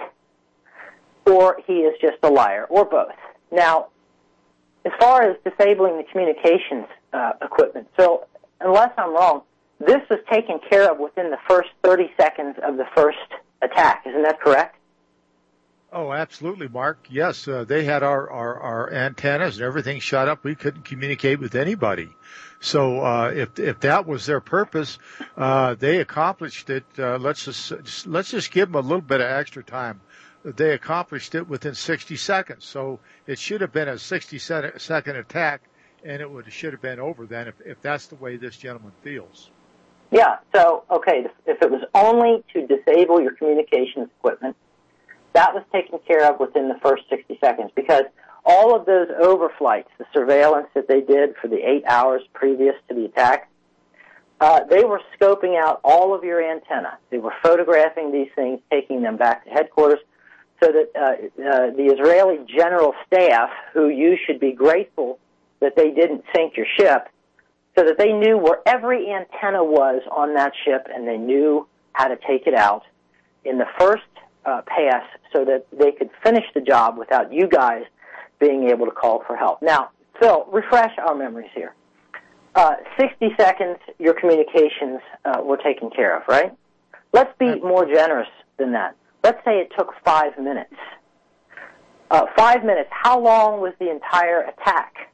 or he is just a liar, or both. Now, as far as disabling the communications uh, equipment, so unless I'm wrong, this was taken care of within the first thirty seconds of the first attack. Isn't that correct? Oh, absolutely, Mark. Yes, uh, they had our, our, our antennas and everything shut up. We couldn't communicate with anybody. So uh, if if that was their purpose, uh, they accomplished it. Uh, let's just let's just give them a little bit of extra time. They accomplished it within sixty seconds. So it should have been a sixty second attack, and it would should have been over then if, if that's the way this gentleman feels. Yeah. So okay, if it was only to disable your communications equipment, that was taken care of within the first sixty seconds, because all of those overflights, the surveillance that they did for the eight hours previous to the attack, uh, they were scoping out all of your antenna. They were photographing these things, taking them back to headquarters, so that uh, uh, the Israeli general staff, who you should be grateful that they didn't sink your ship, so that they knew where every antenna was on that ship, and they knew how to take it out in the first uh, pass, so that they could finish the job without you guys being able to call for help. Now, Phil, refresh our memories here. Uh, sixty seconds, your communications uh, were taken care of, right? Let's be more generous than that. Let's say it took five minutes. Uh, five minutes, how long was the entire attack?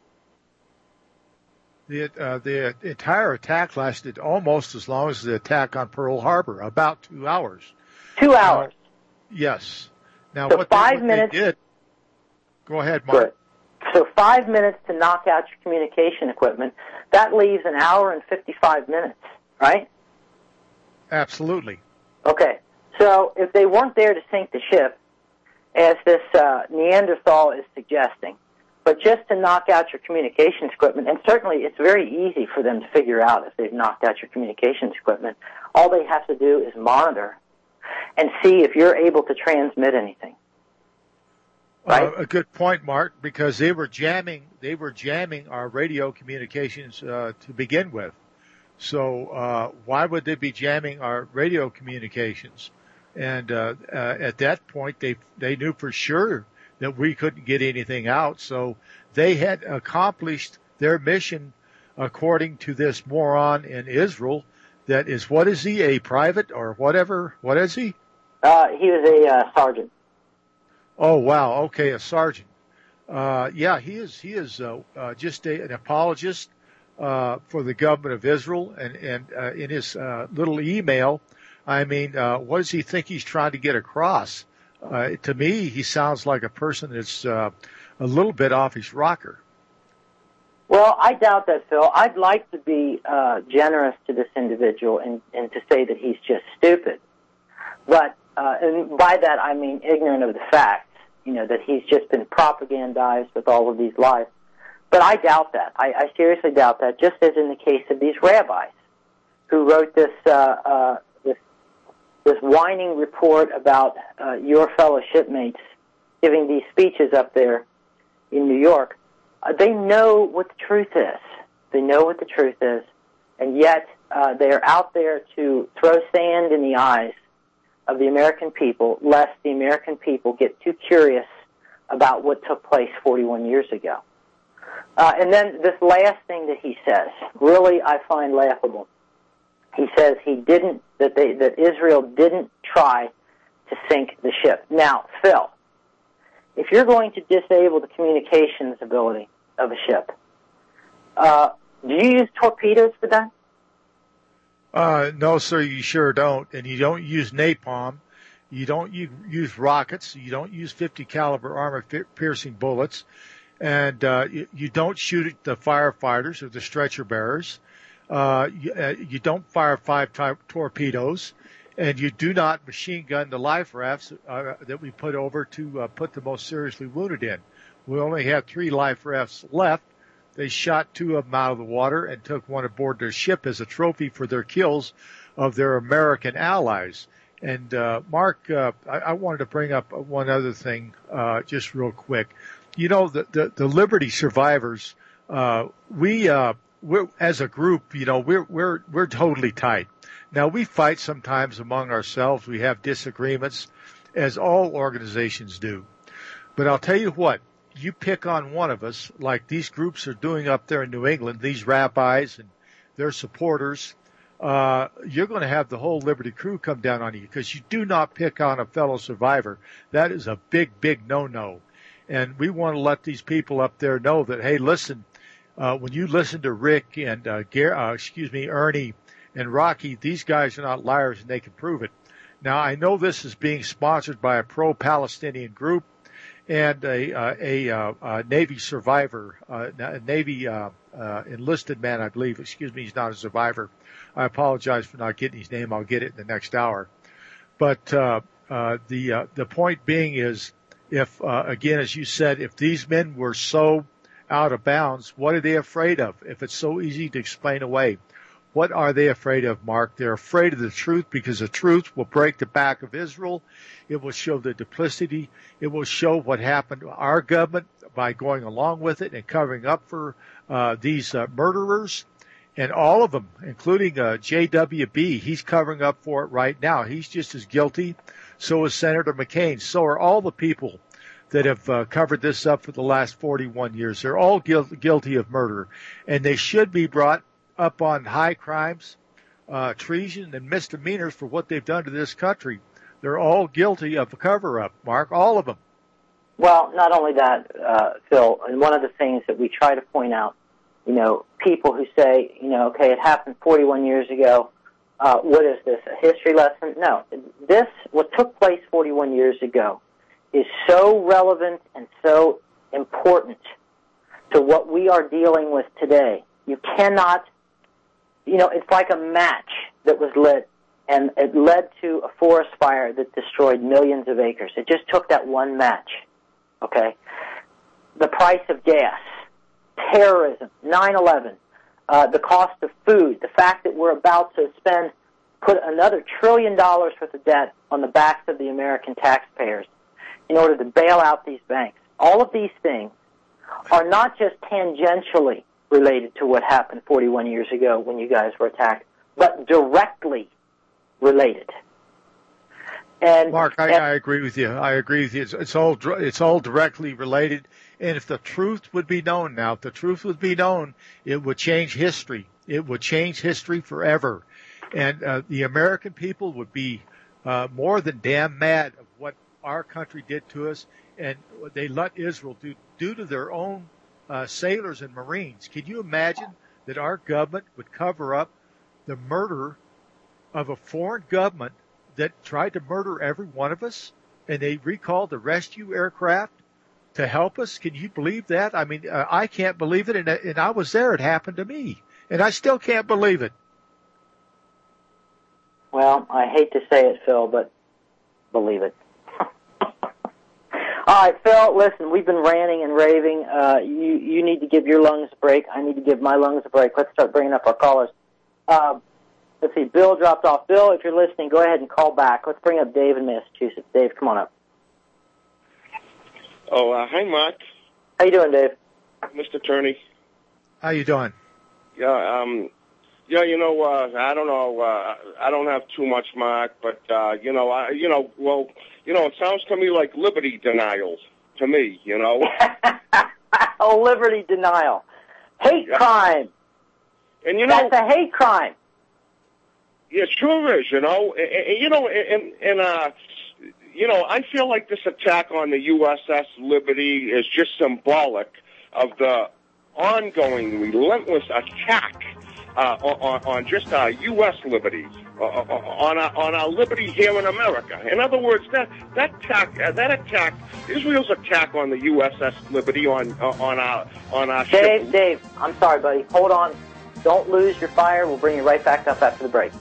The, uh, the entire attack lasted almost as long as the attack on Pearl Harbor, about two hours. Two hours? Uh, yes. Now, so what, five they, what minutes, they did... Go ahead, Mark. Good. So five minutes to knock out your communication equipment, that leaves an hour and fifty-five minutes, right? Absolutely. Okay. So if they weren't there to sink the ship, as this uh, Neanderthal is suggesting, but just to knock out your communications equipment, and certainly it's very easy for them to figure out if they've knocked out your communications equipment, all they have to do is monitor and see if you're able to transmit anything. Right? Uh, a good point, Mark, because they were jamming, they were jamming our radio communications uh, to begin with. So uh, why would they be jamming our radio communications? And uh, uh, at that point, they they knew for sure that we couldn't get anything out. So they had accomplished their mission, according to this moron in Israel. That is, what is he, a private or whatever? What is he? Uh, he was a uh, sergeant. Oh, wow. Okay, a sergeant. Uh, yeah, he is, he is, uh, uh, just a, an apologist, uh, for the government of Israel. And, and, uh, in his, uh, little email, I mean, uh, what does he think he's trying to get across? Uh, to me, he sounds like a person that's, uh, a little bit off his rocker. Well, I doubt that, Phil. I'd like to be, uh, generous to this individual and, and to say that he's just stupid. But, uh, and by that I mean ignorant of the facts. You know, that he's just been propagandized with all of these lies. But I doubt that. I, I seriously doubt that, just as in the case of these rabbis who wrote this uh, uh, this, this whining report about uh, your fellow shipmates giving these speeches up there in New York. Uh, they know what the truth is. They know what the truth is, and yet uh, they are out there to throw sand in the eyes of the American people, lest the American people get too curious about what took place forty-one years ago. Uh, and then this last thing that he says, really I find laughable. He says he didn't, that they, that Israel didn't try to sink the ship. Now, Phil, if you're going to disable the communications ability of a ship, uh, do you use torpedoes for that? Uh, no, sir, you sure don't. And you don't use napalm. You don't use rockets. You don't use fifty caliber armor piercing bullets. And, uh, you, you don't shoot at the firefighters or the stretcher bearers. Uh, you, uh, you don't fire five type torpedoes. And you do not machine gun the life rafts uh, that we put over to uh, put the most seriously wounded in. We only have three life rafts left. They shot two of them out of the water and took one aboard their ship as a trophy for their kills of their American allies. And, uh, Mark, uh, I, I wanted to bring up one other thing, uh, just real quick. You know, the, the, the Liberty survivors, uh, we, uh, we're, as a group, you know, we're, we're, we're totally tight. Now, we fight sometimes among ourselves. We have disagreements, as all organizations do. But I'll tell you what. You pick on one of us, like these groups are doing up there in New England, these rabbis and their supporters, uh, you're going to have the whole Liberty crew come down on you because you do not pick on a fellow survivor. That is a big, big no-no. And we want to let these people up there know that, hey, listen, uh, when you listen to Rick and, uh, Gar- uh, excuse me, Ernie and Rocky, these guys are not liars and they can prove it. Now, I know this is being sponsored by a pro-Palestinian group. And a, uh, a, uh, a Navy survivor, uh, a Navy uh, uh, enlisted man, I believe. Excuse me, he's not a survivor. I apologize for not getting his name. I'll get it in the next hour. But uh, uh, the uh, the point being is, if uh, again, as you said, if these men were so out of bounds, what are they afraid of? If it's so easy to explain away, what are they afraid of, Mark? They're afraid of the truth because the truth will break the back of Israel. It will show the duplicity. It will show what happened to our government by going along with it and covering up for uh, these uh, murderers. And all of them, including uh, J W B, he's covering up for it right now. He's just as guilty. So is Senator McCain. So are all the people that have uh, covered this up for the last forty-one years. They're all guil- guilty of murder. And they should be brought up on high crimes, uh, treason, and misdemeanors for what they've done to this country. They're all guilty of a cover-up, Mark, all of them. Well, not only that, uh, Phil, and one of the things that we try to point out, you know, people who say, you know, okay, it happened forty-one years ago, uh, what is this, a history lesson? No. This, what took place forty-one years ago, is so relevant and so important to what we are dealing with today. You cannot, you know, it's like a match that was lit, and it led to a forest fire that destroyed millions of acres. It just took that one match, okay? The price of gas, terrorism, nine eleven, uh, the cost of food, the fact that we're about to spend, put another trillion dollars worth of debt on the backs of the American taxpayers in order to bail out these banks. All of these things are not just tangentially related to what happened forty-one years ago when you guys were attacked, but directly related. And Mark, I, and, I agree with you. I agree with you. It's, it's all it's all directly related. And if the truth would be known now, if the truth would be known, it would change history. It would change history forever. And uh, the American people would be uh, more than damn mad of what our country did to us, and what they let Israel do due to their own uh, sailors and Marines. Can you imagine that our government would cover up the murder of a foreign government that tried to murder every one of us, and they recalled the rescue aircraft to help us? Can you believe that? I mean, uh, I can't believe it, and, and I was there. It happened to me, and I still can't believe it. Well, I hate to say it, Phil, but believe it. All right, Phil, listen, we've been ranting and raving. Uh, you, you need to give your lungs a break. I need to give my lungs a break. Let's start bringing up our callers. Uh, let's see, Bill dropped off. Bill, if you're listening, go ahead and call back. Let's bring up Dave in Massachusetts. Dave, come on up. Oh, uh, hi, Mark. How you doing, Dave? Mister Turney. How you doing? Yeah, um, yeah, you know, uh, I don't know, uh, I don't have too much, Mark, but, uh, you know, I, you know, well, you know, it sounds to me like liberty denial to me, you know. Oh, liberty denial. Hate yeah. crime. And, you know. That's a hate crime. Yeah, sure is, you know. And, and you know, and, and, uh, you know, I feel like this attack on the U S S Liberty is just symbolic of the ongoing, relentless attack uh, on, on just our U S liberties, uh, on our on our liberty here in America. In other words, that that attack, uh, that attack, Israel's attack on the U S S Liberty on uh, on our on our Dave, ship. Dave, I'm sorry, buddy. Hold on. Don't lose your fire. We'll bring you right back up after the break.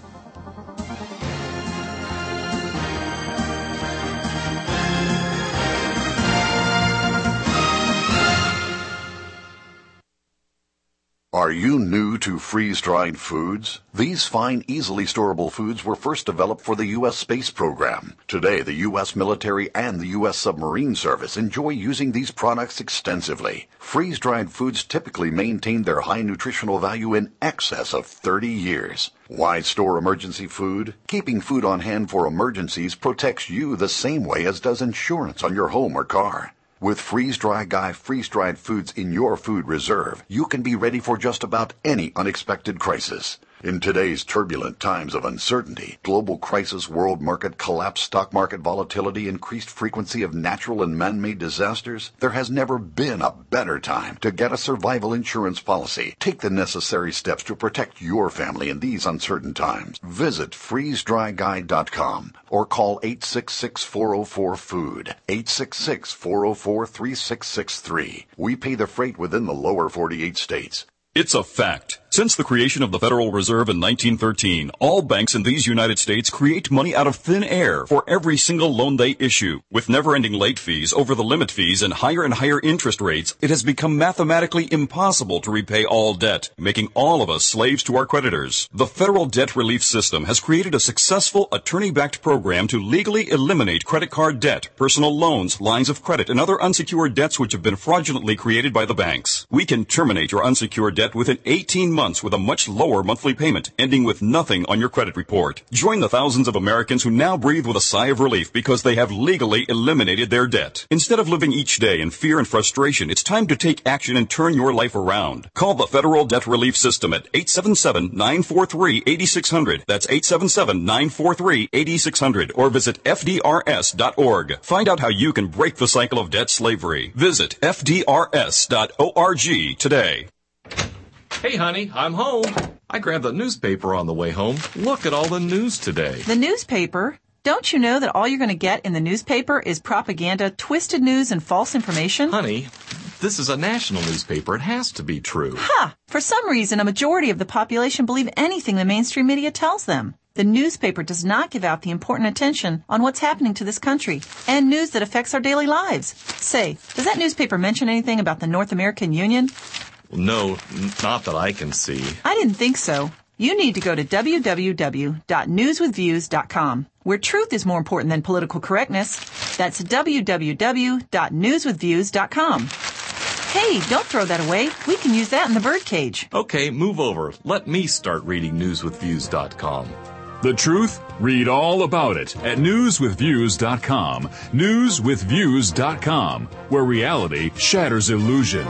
Are you new to freeze-dried foods? These fine, easily storable foods were first developed for the U S space program. Today, the U S military and the U S submarine service enjoy using these products extensively. Freeze-dried foods typically maintain their high nutritional value in excess of thirty years. Why store emergency food? Keeping food on hand for emergencies protects you the same way as does insurance on your home or car. With Freeze-Dry Guy freeze-dried foods in your food reserve, you can be ready for just about any unexpected crisis. In today's turbulent times of uncertainty, global crisis, world market collapse, stock market volatility, increased frequency of natural and man-made disasters, there has never been a better time to get a survival insurance policy. Take the necessary steps to protect your family in these uncertain times. Visit freeze dry guy dot com or call eight six six, four oh four, food, eight six six, four oh four, three six six three. We pay the freight within the lower forty-eight states. It's a fact. Since the creation of the Federal Reserve in nineteen thirteen, all banks in these United States create money out of thin air for every single loan they issue. With never-ending late fees, over-the-limit fees, and higher and higher interest rates, it has become mathematically impossible to repay all debt, making all of us slaves to our creditors. The Federal Debt Relief System has created a successful attorney-backed program to legally eliminate credit card debt, personal loans, lines of credit, and other unsecured debts which have been fraudulently created by the banks. We can terminate your unsecured debt within eighteen months with a much lower monthly payment, ending with nothing on your credit report. Join the thousands of Americans who now breathe with a sigh of relief because they have legally eliminated their debt. Instead of living each day in fear and frustration, it's time to take action and turn your life around. Call the Federal Debt Relief System at eight seven seven, nine four three, eight six zero zero. That's eight seven seven, nine four three, eight six zero zero. Or visit F D R S dot org. Find out how you can break the cycle of debt slavery. Visit F D R S dot org today. Hey, honey, I'm home. I grabbed the newspaper on the way home. Look at all the news today. The newspaper? Don't you know that all you're going to get in the newspaper is propaganda, twisted news, and false information? Honey, this is a national newspaper. It has to be true. Ha! For some reason, a majority of the population believe anything the mainstream media tells them. The newspaper does not give out the important attention on what's happening to this country and news that affects our daily lives. Say, does that newspaper mention anything about the North American Union? No, not that I can see. I didn't think so. You need to go to w w w dot news with views dot com, where truth is more important than political correctness. That's w w w dot news with views dot com. Hey, don't throw that away. We can use that in the birdcage. Okay, move over. Let me start reading news with views dot com. The truth? Read all about it at news with views dot com. news with views dot com, where reality shatters illusion.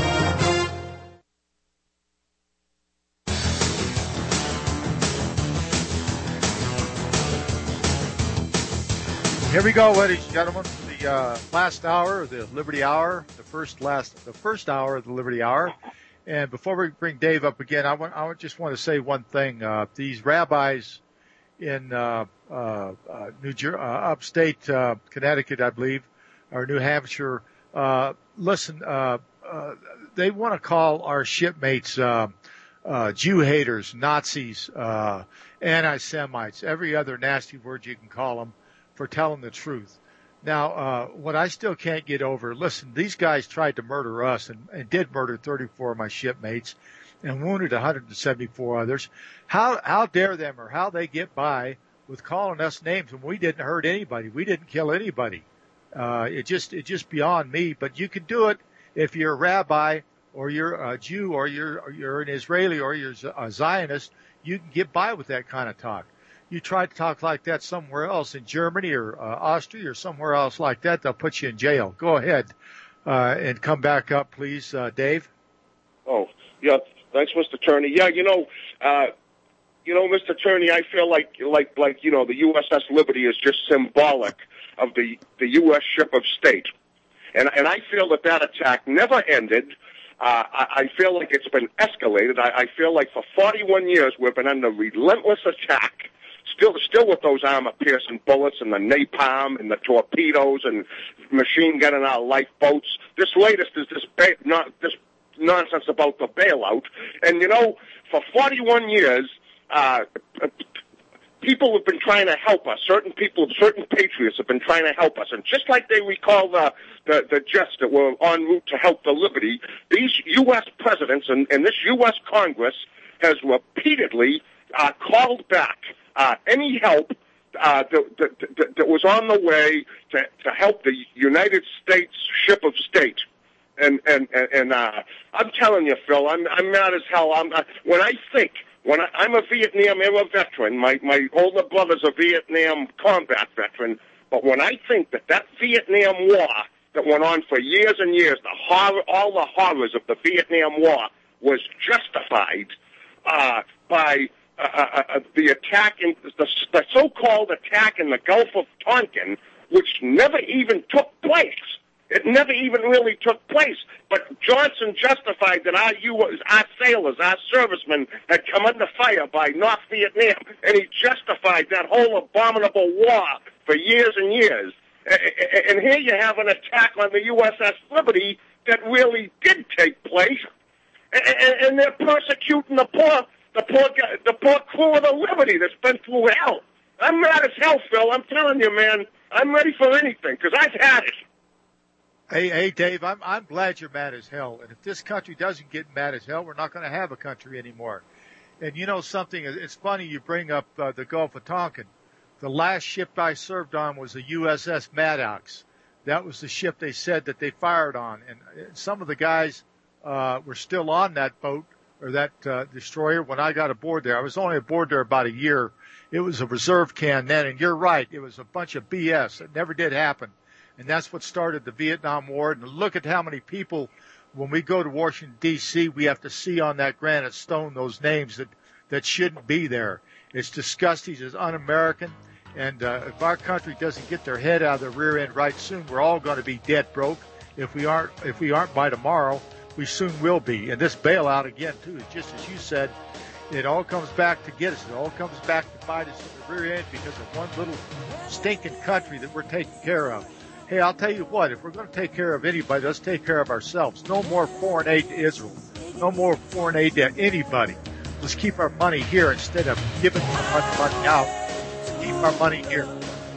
Here we go, ladies and gentlemen, for the uh, last hour, the Liberty Hour, the first last, the first hour of the Liberty Hour. And before we bring Dave up again, I, want, I just want to say one thing. Uh, these rabbis in uh, uh, uh, New Jer- uh, upstate uh, Connecticut, I believe, or New Hampshire, uh, listen, uh, uh, they want to call our shipmates uh, uh, Jew haters, Nazis, uh, anti-Semites, every other nasty word you can call them, for telling the truth. Now, uh, what I still can't get over, listen, these guys tried to murder us and, and did murder thirty-four of my shipmates and wounded one hundred seventy-four others. How, how dare them or how they get by with calling us names when we didn't hurt anybody. We didn't kill anybody. Uh, it just, it's just beyond me, but you can do it if you're a rabbi or you're a Jew, or you're or you're an Israeli, or you're a Zionist, you can get by with that kind of talk. You try to talk like that somewhere else in Germany or uh, Austria or somewhere else like that, they'll put you in jail. Go ahead uh, and come back up, please, uh, Dave. Oh, yeah. Thanks, Mister Turney. Yeah, you know, uh, you know, Mister Turney, I feel like, like, like, you know, the U S S Liberty is just symbolic of the the U S ship of state, and and I feel that that attack never ended. Uh, I, I feel like it's been escalated. I, I feel like for forty-one years we've been under relentless attack. Still, still with those armor-piercing bullets and the napalm and the torpedoes and machine gun in our lifeboats. This latest is this ba- not this nonsense about the bailout. And you know, for forty-one years, uh, people have been trying to help us. Certain people, certain patriots have been trying to help us. And just like they recall the the, the Jets that were en route to help the Liberty, these U S presidents and, and this U S Congress has repeatedly uh, called back Uh, any help uh, that, that, that was on the way to, to help the United States ship of state, and and and uh, I'm telling you, Phil, I'm I'm mad as hell. I'm uh, when I think when I, I'm a Vietnam era veteran, my my older brother's a Vietnam combat veteran, but when I think that that Vietnam War that went on for years and years, the horror, all the horrors of the Vietnam War was justified uh, by. Uh, uh, uh, the attack in the, the so-called attack in the Gulf of Tonkin, which never even took place. It never even really took place. But Johnson justified that our U S, our sailors, our servicemen had come under fire by North Vietnam, and he justified that whole abominable war for years and years. And here you have an attack on the U S S Liberty that really did take place, and they're persecuting the poor. The poor, the poor crew of the Liberty that's been through hell. I'm mad as hell, Phil. I'm telling you, man. I'm ready for anything because I've had it. Hey, hey, Dave. I'm I'm glad you're mad as hell. And if this country doesn't get mad as hell, we're not going to have a country anymore. And you know something? It's funny you bring up uh, the Gulf of Tonkin. The last ship I served on was the U S S Maddox. That was the ship they said that they fired on, and some of the guys uh, were still on that boat. Or that uh, destroyer when I got aboard there. I was only aboard there about a year. It was a reserve can then, and you're right. It was a bunch of B S. It never did happen. And that's what started the Vietnam War. And look at how many people, when we go to Washington, D C, we have to see on that granite stone those names that, that shouldn't be there. It's disgusting. It's un-American. And uh, if our country doesn't get their head out of the rear end right soon, we're all going to be dead broke. If we aren't, if we aren't by tomorrow, we soon will be. And this bailout, again, too, just as you said, it all comes back to get us. It all comes back to bite us in the rear end because of one little stinking country that we're taking care of. Hey, I'll tell you what, if we're going to take care of anybody, let's take care of ourselves. No more foreign aid to Israel. No more foreign aid to anybody. Let's keep our money here instead of giving our money out. Keep our money here.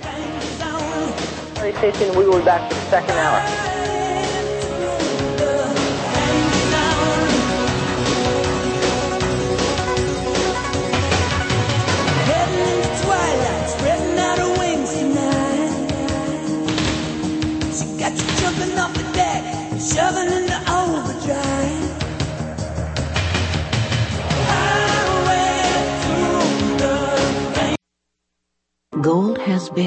Station, we will be back for the second hour. Jumping off the deck, shoving into overdrive. Gold has been